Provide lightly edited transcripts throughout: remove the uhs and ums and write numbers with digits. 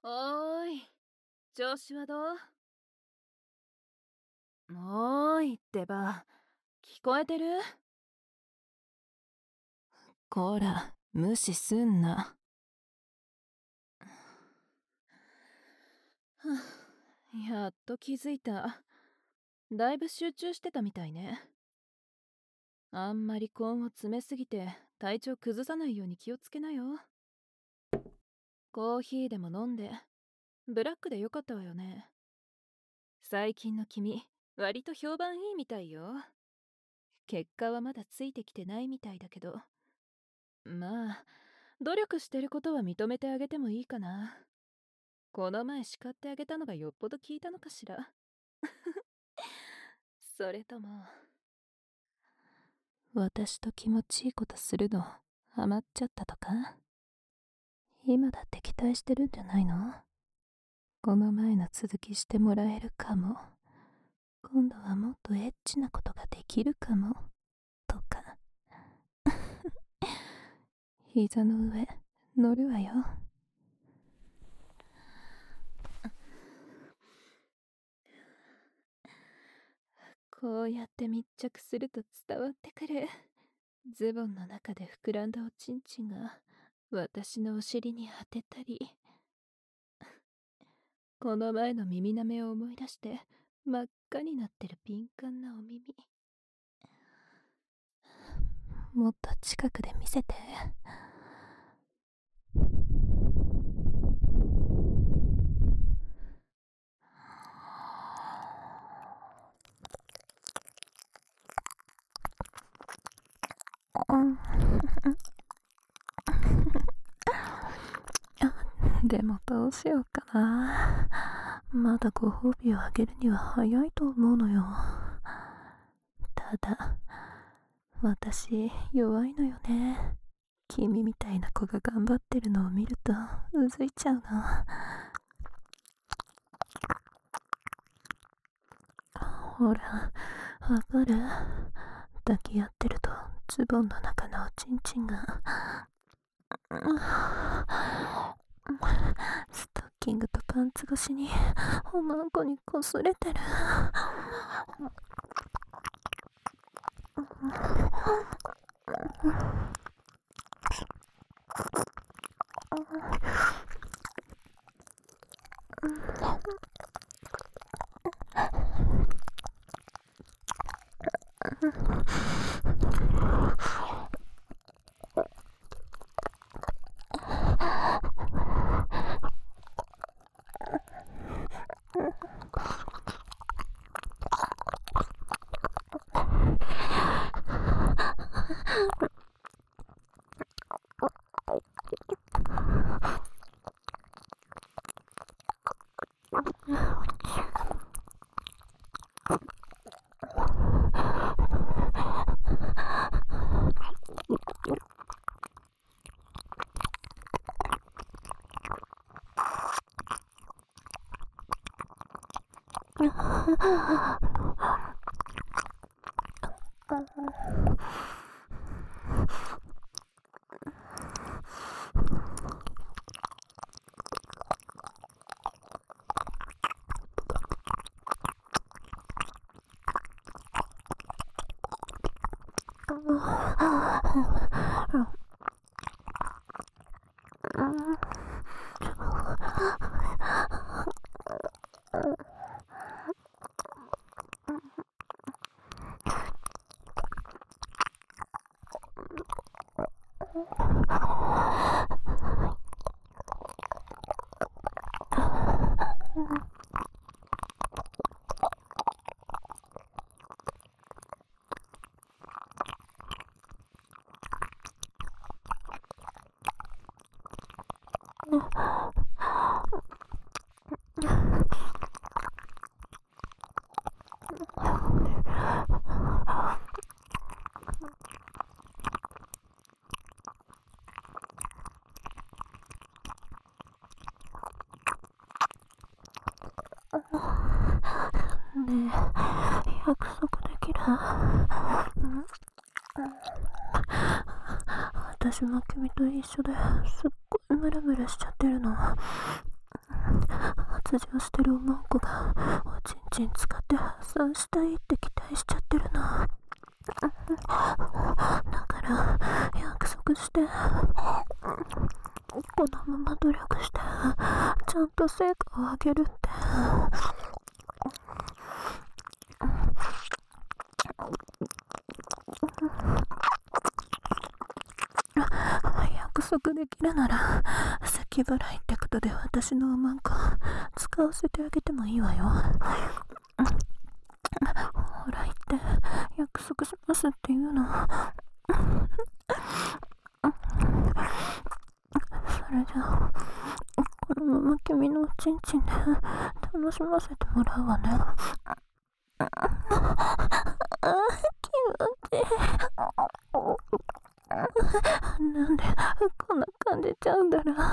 おーい、調子はどう？おーいってば、聞こえてる？こら、無視すんな。はあ、やっと気づいた。だいぶ集中してたみたいね。あんまり根を詰めすぎて体調崩さないように気をつけなよ。コーヒーでも飲んで、ブラックでよかったわよね。最近の君、割と評判いいみたいよ。結果はまだついてきてないみたいだけど、まあ努力してることは認めてあげてもいいかな。この前叱ってあげたのがよっぽど効いたのかしら。それとも私と気持ちいいことするのハマっちゃったとか？今だって期待してるんじゃないの？この前の続きしてもらえるかも、今度はもっとエッチなことができるかもとか。膝の上乗るわよ。こうやって密着すると伝わってくる。ズボンの中で膨らんだおちんちんが私のお尻に当てたり、この前の耳なめを思い出して真っ赤になってる敏感なお耳。もっと近くで見せて。でもどうしようかな。まだご褒美をあげるには早いと思うのよ。ただ私弱いのよね。君みたいな子が頑張ってるのを見るとうずいちゃうの。ほら、わかる？抱き合ってるとズボンの中のおちんちんがストッキングとパンツ越しにおまんこにこすれてる。ねえ、約束できる？私も君と一緒ですっごいムラムラしちゃってるの。 発情してるおまんこがおちんちん使って発散したいって期待しちゃってるの。だから約束して、このまま努力してちゃんと成果を上げるって。約束できるなら咳払いってことで私のおまんこ使わせてあげてもいいわよ。ほら言って約束しますって言うの。それじゃあこのまま君のおちんちんで楽しませてもらうわね。気持ちいい。なんでこんな感じちゃうんだろう。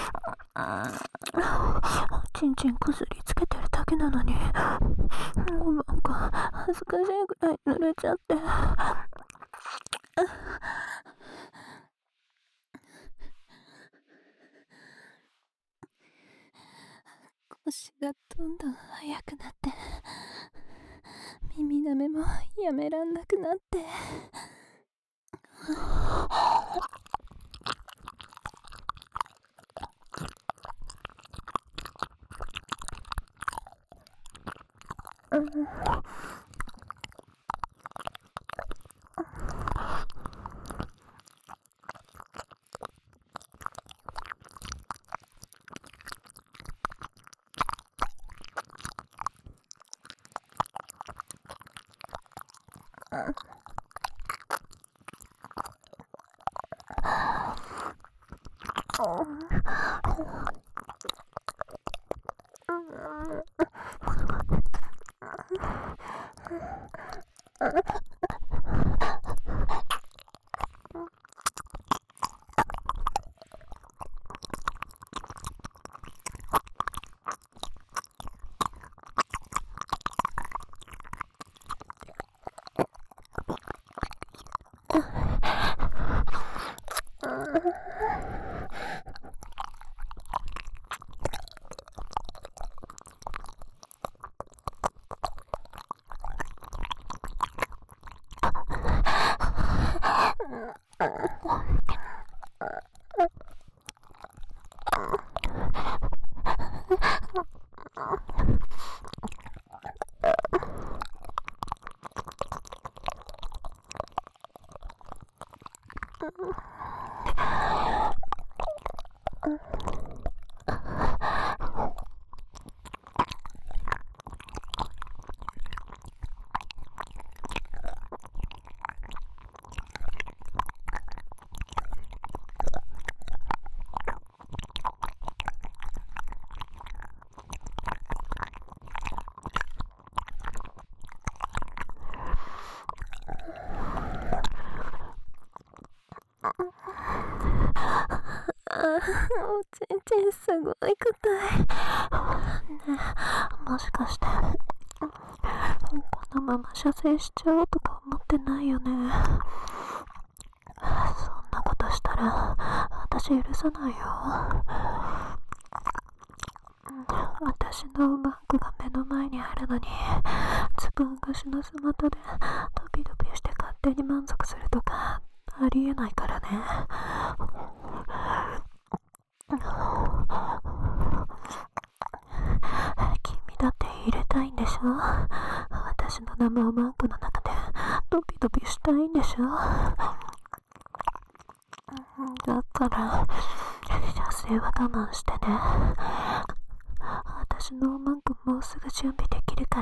ちんちんこすりつけてるだけなのにおまんこ恥ずかしいぐらい濡れちゃって。腰がどんどん速くなって耳なめもやめらんなくなって。おちんちんすごい硬い。ねえ、もしかしてこのまま射精しちゃおうとか思ってないよね。そんなことしたら私許さないよ。私のおまんこが目の前にあるのにズボン越しのスマトでドビドビして勝手に満足するとかありえないからね。君だって入れたいんでしょ。私の生おまんこの中でドビドビしたいんでしょ。だったら射精は我慢してね。私のおまんこもうすぐ準備できるから。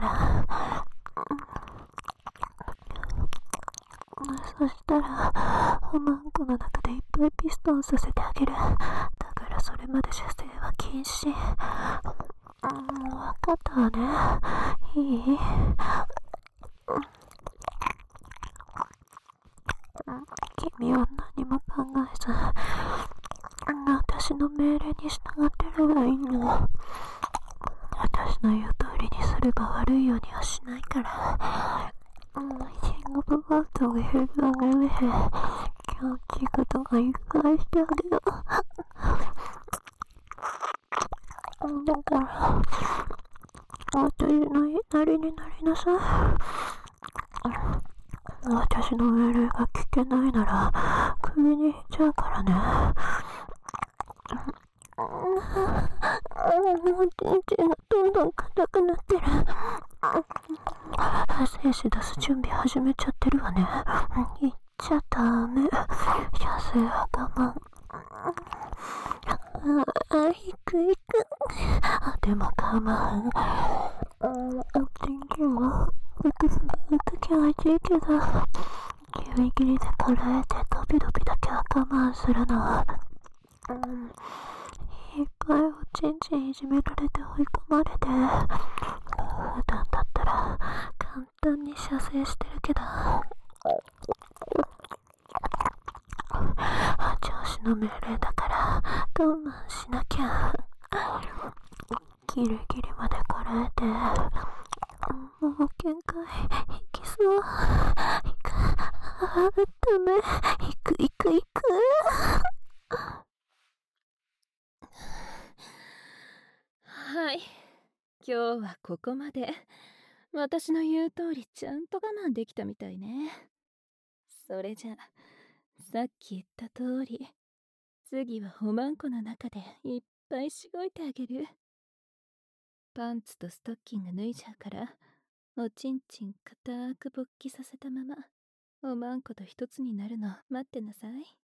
そしたらおまんこの中でいっぱいピストンさせてあげる。だからそれまで射精は禁止。わかったわね。いい？君は何も考えず私の命令に従ってればいいの。私の言う通りにすれば悪いようにはしないから。キングオブワートが減るのがね、今日聞くとかいっぱいしてあげよう。 だから、私の言いなりになりなさい。私の命令が聞けないなら、首にしちゃうからね。もうちんちんがどんどん硬くなってる。精子出す準備始めちゃってるわね。言っちゃダメ。射精は我慢。行く行く。でも我慢。おちんちんは、服すぎると気持ちいいけど、ギリギリでこらえてドビドビだけは我慢するの。いっぱいおちんちんいじめられて追い込まれて、普段だったら簡単に射精してるけど、上司の命令だから我慢しなきゃ。ギリギリまでこらえて、もう限界、いきそう。いく、ダメ、いくいくいく。 はい、今日はここまで。私の言う通りちゃんと我慢できたみたいね。それじゃ、さっき言った通り、次はおまんこの中でいっぱいしごいてあげる。パンツとストッキング脱いじゃうから、おちんちん固く勃起させたまま、おまんこと一つになるの待ってなさい。